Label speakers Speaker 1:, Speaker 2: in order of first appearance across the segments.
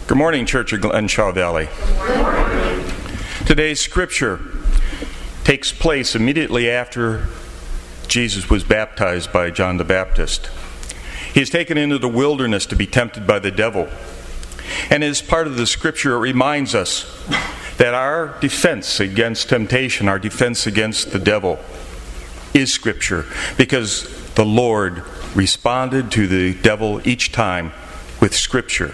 Speaker 1: Good morning, Church of Glenshaw Valley. Today's scripture takes place immediately after Jesus was baptized by John the Baptist. He is taken into the wilderness to be tempted by the devil. And as part of the scripture, it reminds us that our defense against temptation, our defense against the devil, is scripture, because the Lord responded to the devil each time with scripture.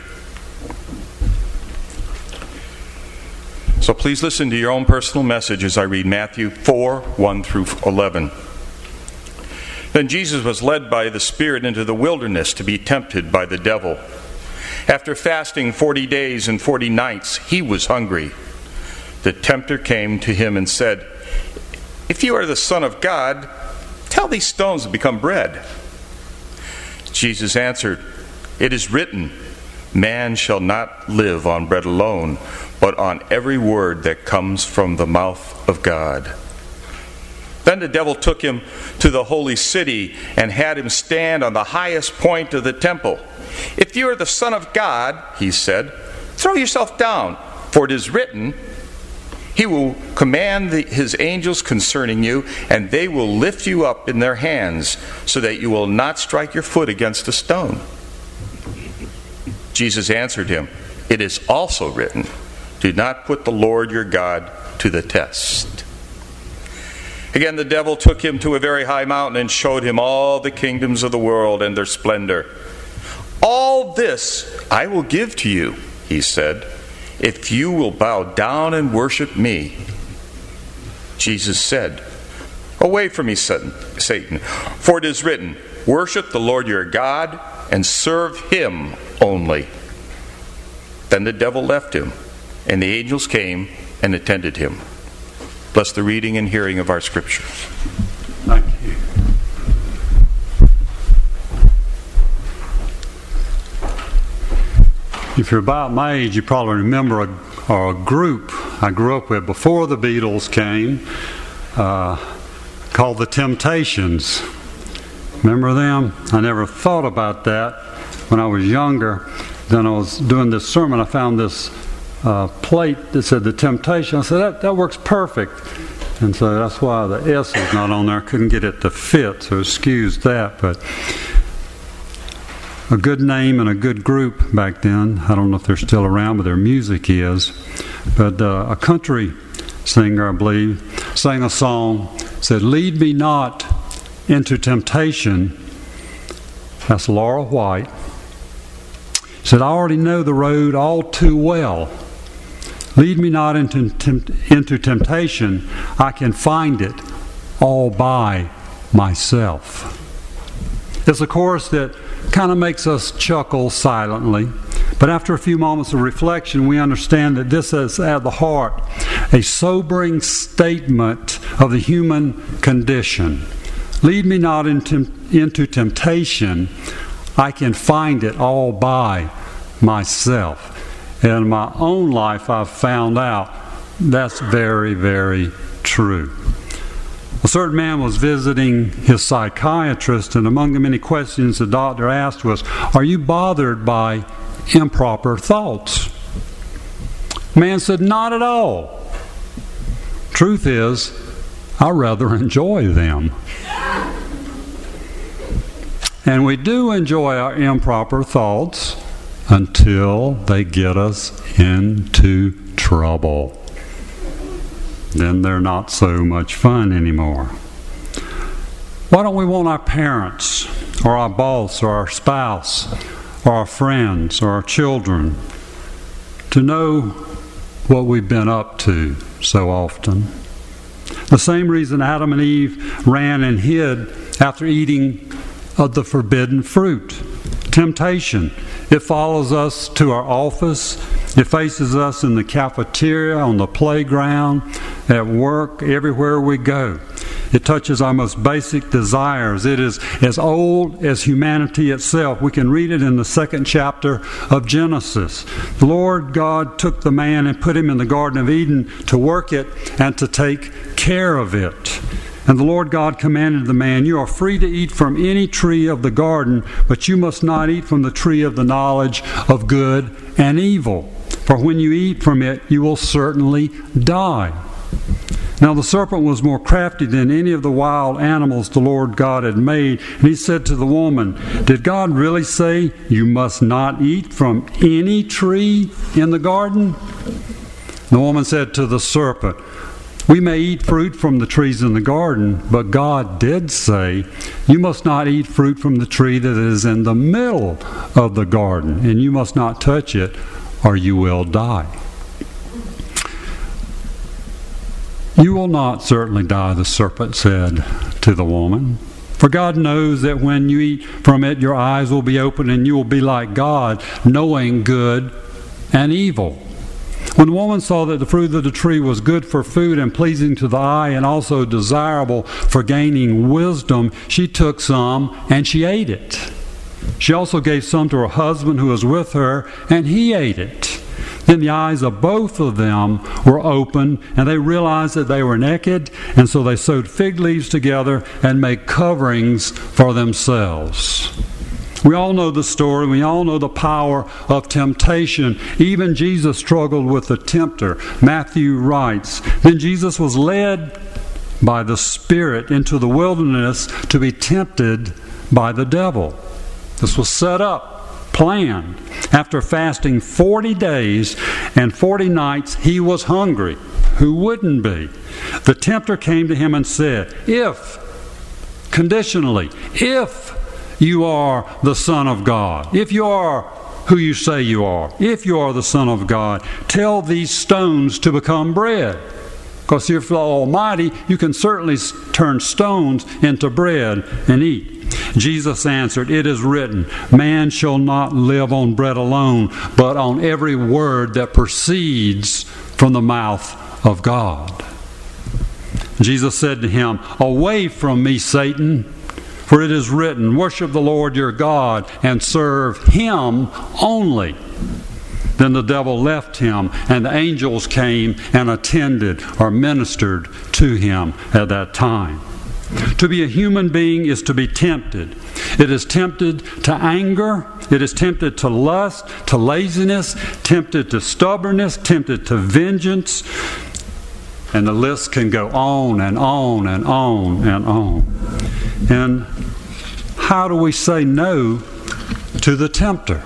Speaker 1: So please listen to your own personal message as I read Matthew 4, 1 through 11. Then Jesus was led by the Spirit into the wilderness to be tempted by the devil. After fasting 40 days and 40 nights, he was hungry. The tempter came to him and said, "If you are the Son of God, tell these stones to become bread." Jesus answered, "It is written, man shall not live on bread alone, but on every word that comes from the mouth of God." Then the devil took him to the holy city and had him stand on the highest point of the temple. "If you are the Son of God," he said, "throw yourself down, for it is written, he will command his angels concerning you, and they will lift you up in their hands, so that you will not strike your foot against a stone." Jesus answered him, "It is also written, do not put the Lord your God to the test." Again, the devil took him to a very high mountain and showed him all the kingdoms of the world and their splendor. "All this I will give to you," he said, "if you will bow down and worship me." Jesus said, "Away from me, Satan, for it is written, worship the Lord your God and serve him only." Then the devil left him, and the angels came and attended him. Bless the reading and hearing of our scriptures.
Speaker 2: Thank you. If you're about my age, you probably remember a group I grew up with before the Beatles came, called the Temptations. Remember them? I never thought about that when I was younger. Then I was doing this sermon, I found this plate that said the Temptation. I said, that works perfect. And so that's why the S is not on there. I couldn't get it to fit, so excuse that. But a good name and a good group back then. I don't know if they're still around, but their music is. But a country singer, I believe, sang a song, said, "Lead me not into temptation." That's Laura White. Said, "I already know the road all too well. Lead me not into temptation. I can find it all by myself." It's a chorus that kind of makes us chuckle silently. But after a few moments of reflection, we understand that this is at the heart a sobering statement of the human condition. Lead me not into temptation. I can find it all by myself. In my own life, I've found out that's very, very true. A certain man was visiting his psychiatrist, and among the many questions the doctor asked was, "Are you bothered by improper thoughts?" The man said, "Not at all. Truth is, I rather enjoy them." And we do enjoy our improper thoughts until they get us into trouble. Then they're not so much fun anymore. Why don't we want our parents, or our boss, or our spouse, or our friends, or our children to know what we've been up to so often? The same reason Adam and Eve ran and hid after eating of the forbidden fruit. Temptation. It follows us to our office. It faces us in the cafeteria, on the playground, at work, everywhere we go. It touches our most basic desires. It is as old as humanity itself. We can read it in the 2nd chapter of Genesis. The Lord God took the man and put him in the Garden of Eden to work it and to take care of it. And the Lord God commanded the man, "You are free to eat from any tree of the garden, but you must not eat from the tree of the knowledge of good and evil. For when you eat from it, you will certainly die." Now the serpent was more crafty than any of the wild animals the Lord God had made. And he said to the woman, "Did God really say you must not eat from any tree in the garden?" The woman said to the serpent, "We may eat fruit from the trees in the garden, but God did say, you must not eat fruit from the tree that is in the middle of the garden, and you must not touch it, or you will die." "You will not certainly die," the serpent said to the woman. "For God knows that when you eat from it, your eyes will be opened, and you will be like God, knowing good and evil." When the woman saw that the fruit of the tree was good for food and pleasing to the eye and also desirable for gaining wisdom, she took some and she ate it. She also gave some to her husband who was with her, and he ate it. Then the eyes of both of them were opened, and they realized that they were naked, and so they sewed fig leaves together and made coverings for themselves. We all know the story. We all know the power of temptation. Even Jesus struggled with the tempter. Matthew writes, "Then Jesus was led by the Spirit into the wilderness to be tempted by the devil." This was set up, planned. After fasting 40 days and 40 nights, he was hungry. Who wouldn't be? The tempter came to him and said, conditionally, if you are the Son of God, if you are who you say you are, if you are the Son of God, tell these stones to become bread. Because if you're Almighty, you can certainly turn stones into bread and eat. Jesus answered, "It is written, man shall not live on bread alone, but on every word that proceeds from the mouth of God." Jesus said to him, "Away from me, Satan, for it is written, worship the Lord your God and serve him only." Then the devil left him, and the angels came and attended or ministered to him at that time. To be a human being is to be tempted. It is tempted to anger. It is tempted to lust, to laziness, tempted to stubbornness, tempted to vengeance. And the list can go on and on and on and on. And how do we say no to the tempter?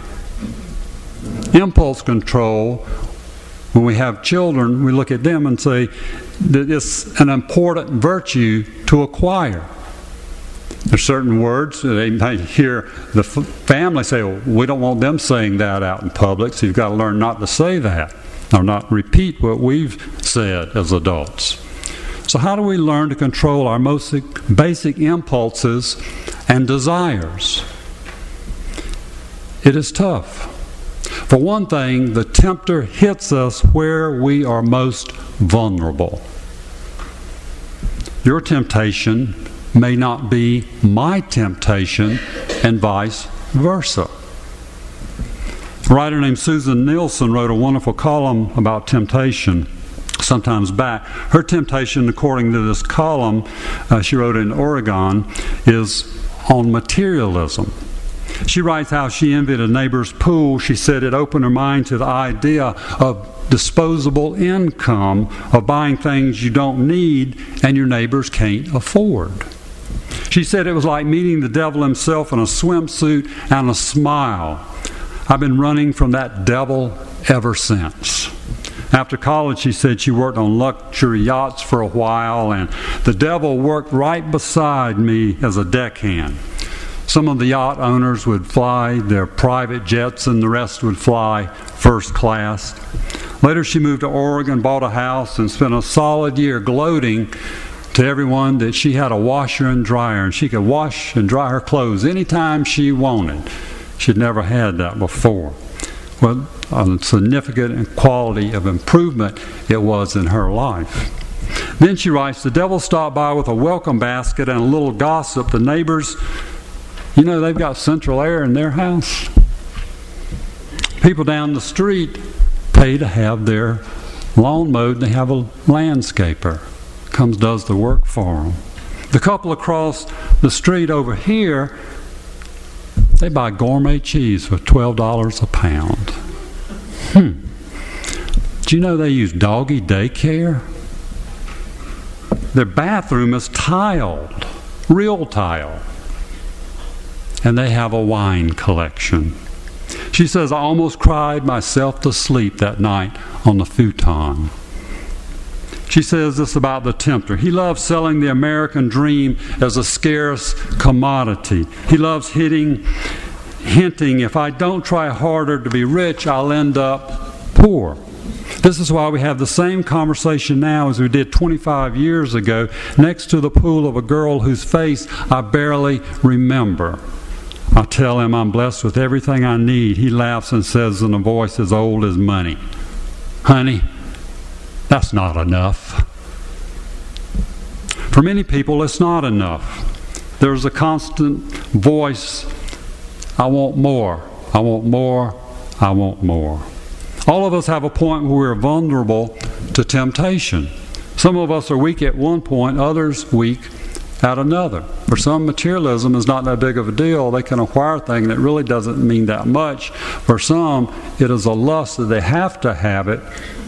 Speaker 2: Impulse control, when we have children, we look at them and say that it's an important virtue to acquire. There's certain words they might hear the family say, "Well, we don't want them saying that out in public, so you've got to learn not to say that or not repeat what we've said as adults." So how do we learn to control our most basic impulses and desires? It is tough. For one thing, the tempter hits us where we are most vulnerable. Your temptation may not be my temptation, and vice versa. A writer named Susan Nielsen wrote a wonderful column about temptation sometimes back. Her temptation, according to this column she wrote in Oregon, is on materialism. She writes how she envied a neighbor's pool. She said it opened her mind to the idea of disposable income, of buying things you don't need and your neighbors can't afford. She said it was like meeting the devil himself in a swimsuit and a smile. I've been running from that devil ever since. After college, she said she worked on luxury yachts for a while, and the devil worked right beside me as a deckhand. Some of the yacht owners would fly their private jets and the rest would fly first class. Later she moved to Oregon, bought a house, and spent a solid year gloating to everyone that she had a washer and dryer and she could wash and dry her clothes anytime she wanted. She'd never had that before. What a significant quality of improvement it was in her life. Then she writes, the devil stopped by with a welcome basket and a little gossip. The neighbors, you know, they've got central air in their house. People down the street pay to have their lawn mowed. They have a landscaper. Comes, does the work for them. The couple across the street over here, they buy gourmet cheese for $12 a pound. Do you know they use doggy daycare? Their bathroom is tiled, real tile. And they have a wine collection. She says, I almost cried myself to sleep that night on the futon. She says this about the tempter. He loves selling the American dream as a scarce commodity. He loves hinting, if I don't try harder to be rich, I'll end up poor. This is why we have the same conversation now as we did 25 years ago next to the pool of a girl whose face I barely remember. I tell him I'm blessed with everything I need. He laughs and says in a voice as old as money, honey, that's not enough. For many people, it's not enough. There's a constant voice, I want more, I want more, I want more. All of us have a point where we're vulnerable to temptation. Some of us are weak at one point, others weak at another. For some, materialism is not that big of a deal. They can acquire a thing that really doesn't mean that much. For some, it is a lust that they have to have it.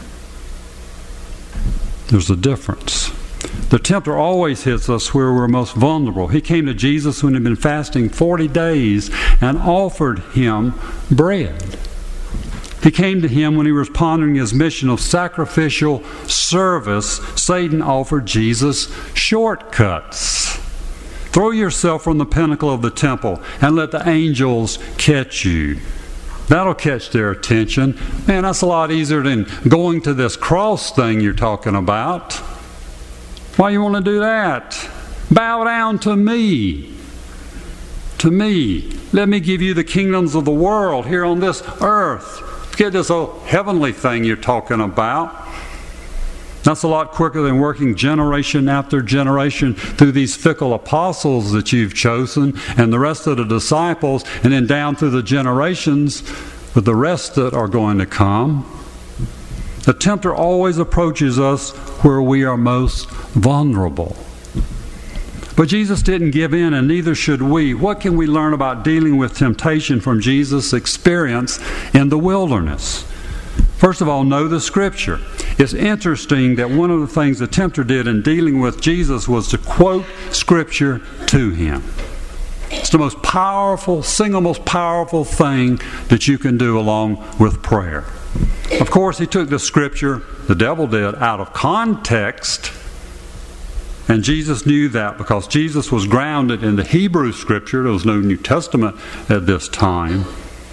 Speaker 2: There's a difference. The tempter always hits us where we're most vulnerable. He came to Jesus when he'd been fasting 40 days and offered him bread. He came to him when he was pondering his mission of sacrificial service. Satan offered Jesus shortcuts. Throw yourself from the pinnacle of the temple and let the angels catch you. That'll catch their attention. Man, that's a lot easier than going to this cross thing you're talking about. Why you want to do that? Bow down to me. To me. Let me give you the kingdoms of the world here on this earth. Forget this old heavenly thing you're talking about. That's a lot quicker than working generation after generation through these fickle apostles that you've chosen and the rest of the disciples, and then down through the generations with the rest that are going to come. The tempter always approaches us where we are most vulnerable. But Jesus didn't give in, and neither should we. What can we learn about dealing with temptation from Jesus' experience in the wilderness? First of all, know the Scripture. It's interesting that one of the things the tempter did in dealing with Jesus was to quote Scripture to him. It's the most powerful, single most powerful thing that you can do along with prayer. Of course, he took the Scripture, the devil did, out of context. And Jesus knew that because Jesus was grounded in the Hebrew Scripture. There was no New Testament at this time.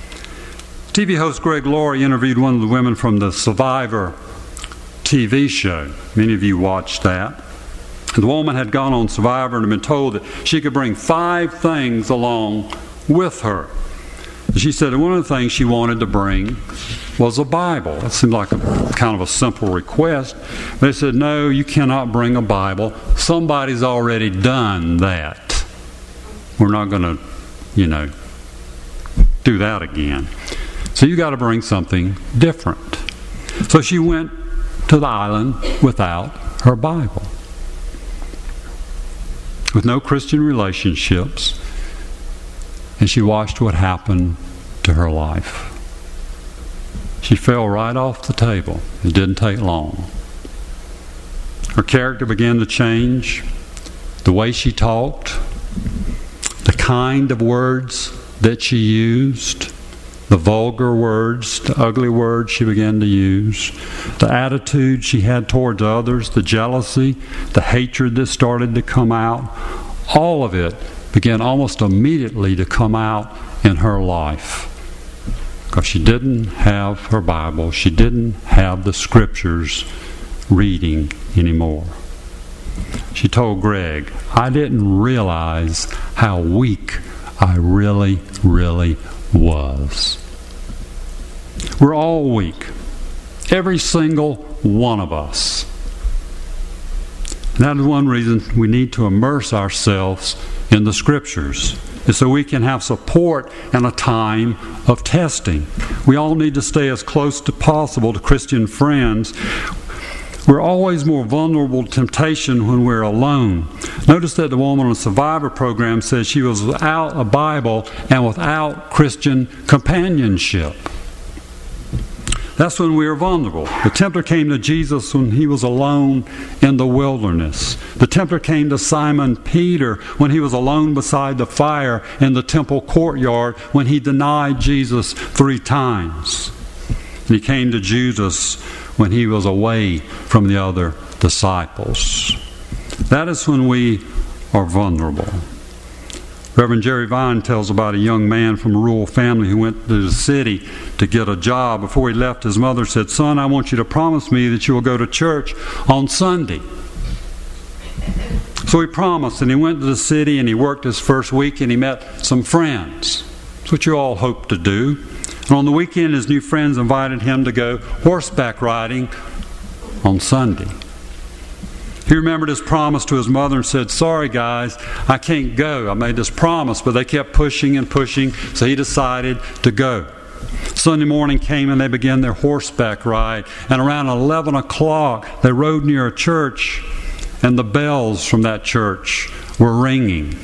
Speaker 2: TV host Greg Laurie interviewed one of the women from the Survivor TV show. Many of you watched that. The woman had gone on Survivor and had been told that she could bring 5 things along with her. She said one of the things she wanted to bring was a Bible. It seemed like a kind of a simple request. They said, no, you cannot bring a Bible. Somebody's already done that. We're not going to, do that again. So you got to bring something different. So she went to the island without her Bible, with no Christian relationships, and she watched what happened to her life. She fell right off the table. It didn't take long. Her character began to change. The way she talked, the kind of words that she used, the vulgar words, the ugly words she began to use, the attitude she had towards others, the jealousy, the hatred that started to come out, all of it began almost immediately to come out in her life. Because she didn't have her Bible, she didn't have the Scriptures reading anymore. She told Greg, I didn't realize how weak I really, really was. We're all weak. Every single one of us. And that is one reason we need to immerse ourselves in the Scriptures, is so we can have support in a time of testing. We all need to stay as close as possible to Christian friends We're always more vulnerable to temptation when we're alone. Notice that the woman on the Survivor program says she was without a Bible and without Christian companionship. That's when we are vulnerable. The tempter came to Jesus when he was alone in the wilderness. The tempter came to Simon Peter when he was alone beside the fire in the temple courtyard when he denied Jesus 3 times. And he came to Judas when he was away from the other disciples. That is when we are vulnerable. Reverend Jerry Vine tells about a young man from a rural family who went to the city to get a job. Before he left, his mother said, "Son, I want you to promise me that you will go to church on Sunday." So he promised, and he went to the city, and he worked his first week, and he met some friends. That's what you all hope to do. And on the weekend, his new friends invited him to go horseback riding on Sunday. He remembered his promise to his mother and said, "Sorry guys, I can't go. I made this promise," but they kept pushing and pushing, so he decided to go. Sunday morning came and they began their horseback ride. And around 11 o'clock, they rode near a church, and the bells from that church were ringing,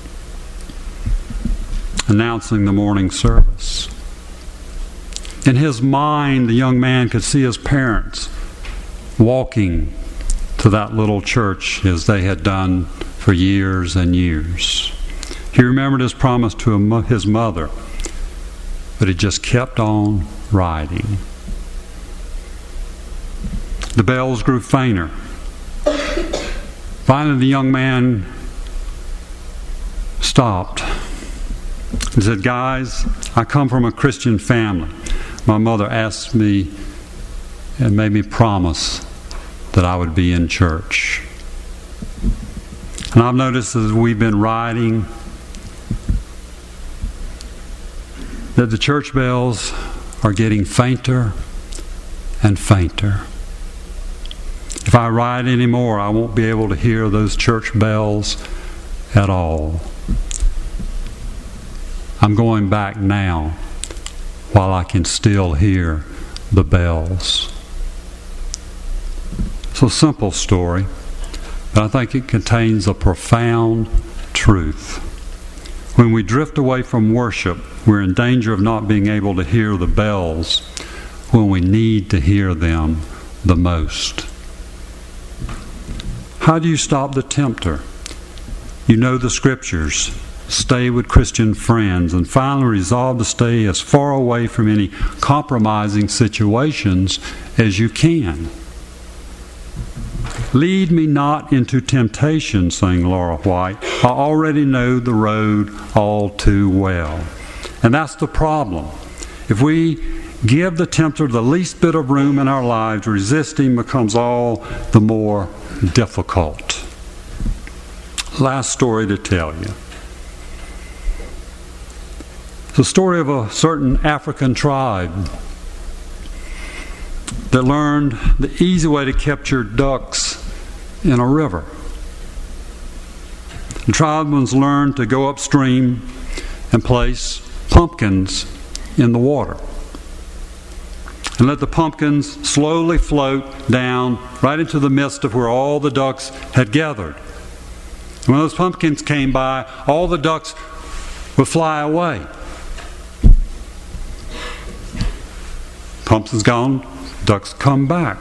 Speaker 2: announcing the morning service. In his mind, the young man could see his parents walking to that little church as they had done for years and years. He remembered his promise to his mother, but he just kept on riding. The bells grew fainter. Finally, the young man stopped and said, "Guys, I come from a Christian family. My mother asked me and made me promise that I would be in church. And I've noticed as we've been riding that the church bells are getting fainter and fainter. If I ride anymore, I won't be able to hear those church bells at all. I'm going back now while I can still hear the bells." It's a simple story, but I think it contains a profound truth. When we drift away from worship, we're in danger of not being able to hear the bells when we need to hear them the most. How do you stop the tempter? You know the Scriptures. Stay with Christian friends, and finally resolve to stay as far away from any compromising situations as you can. "Lead me not into temptation," sang Laura White. "I already know the road all too well." And that's the problem. If we give the tempter the least bit of room in our lives, resisting becomes all the more difficult. Last story to tell you. It's the story of a certain African tribe that learned the easy way to capture ducks in a river. The tribesmen learned to go upstream and place pumpkins in the water and let the pumpkins slowly float down right into the midst of where all the ducks had gathered. And when those pumpkins came by, all the ducks would fly away. Pumpkins gone, ducks come back.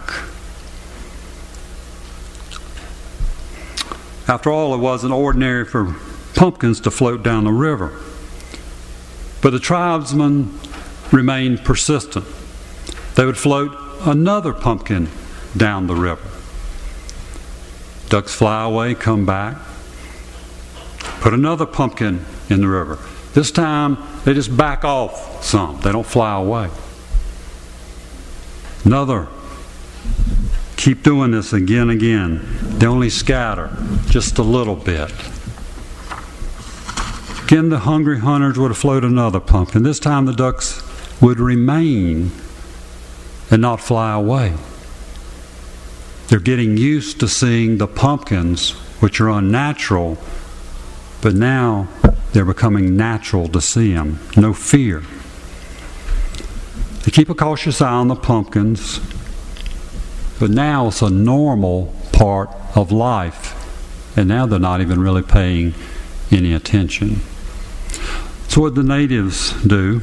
Speaker 2: After all, it wasn't ordinary for pumpkins to float down the river. But the tribesmen remained persistent. They would float another pumpkin down the river. Ducks fly away, come back, put another pumpkin in the river. This time, they just back off some. They don't fly away. Another. Keep doing this again and again. They only scatter just a little bit. Again, the hungry hunters would float another pumpkin. This time the ducks would remain and not fly away. They're getting used to seeing the pumpkins, which are unnatural, but now they're becoming natural to see them. No fear. They keep a cautious eye on the pumpkins. But now it's a normal part of life. And now they're not even really paying any attention. So what did the natives do?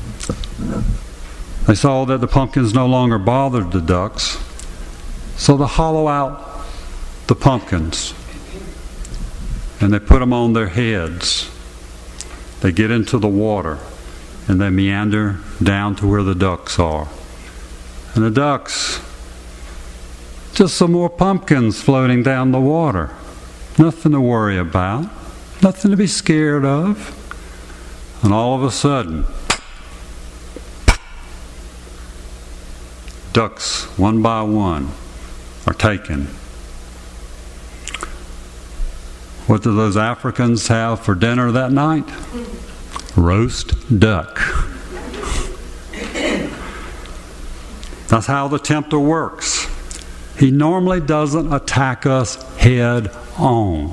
Speaker 2: They saw that the pumpkins no longer bothered the ducks, so they hollow out the pumpkins and they put them on their heads. They get into the water and they meander down to where the ducks are. And the ducks, just some more pumpkins floating down the water. Nothing to worry about, nothing to be scared of. And all of a sudden, ducks, one by one, are taken. What do those Africans have for dinner that night? Roast duck. That's how the tempter works. He normally doesn't attack us head on.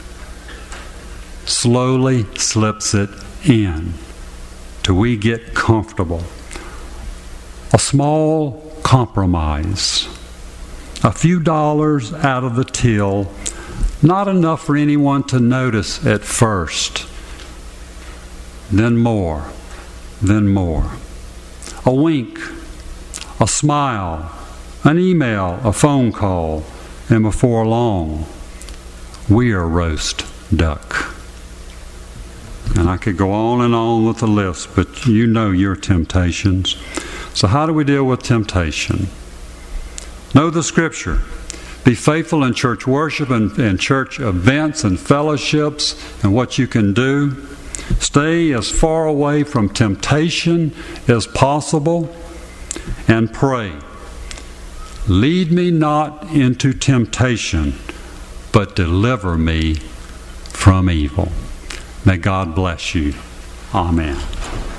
Speaker 2: Slowly slips it in till we get comfortable. A small compromise. A few dollars out of the till, not enough for anyone to notice at first. Then more, then more. A wink, a smile, an email, a phone call, and before long, we are roast duck. And I could go on and on with the list, but you know your temptations. So how do we deal with temptation? Know the Scripture. Be faithful in church worship and church events and fellowships and what you can do. Stay as far away from temptation as possible and pray. Lead me not into temptation, but deliver me from evil. May God bless you. Amen.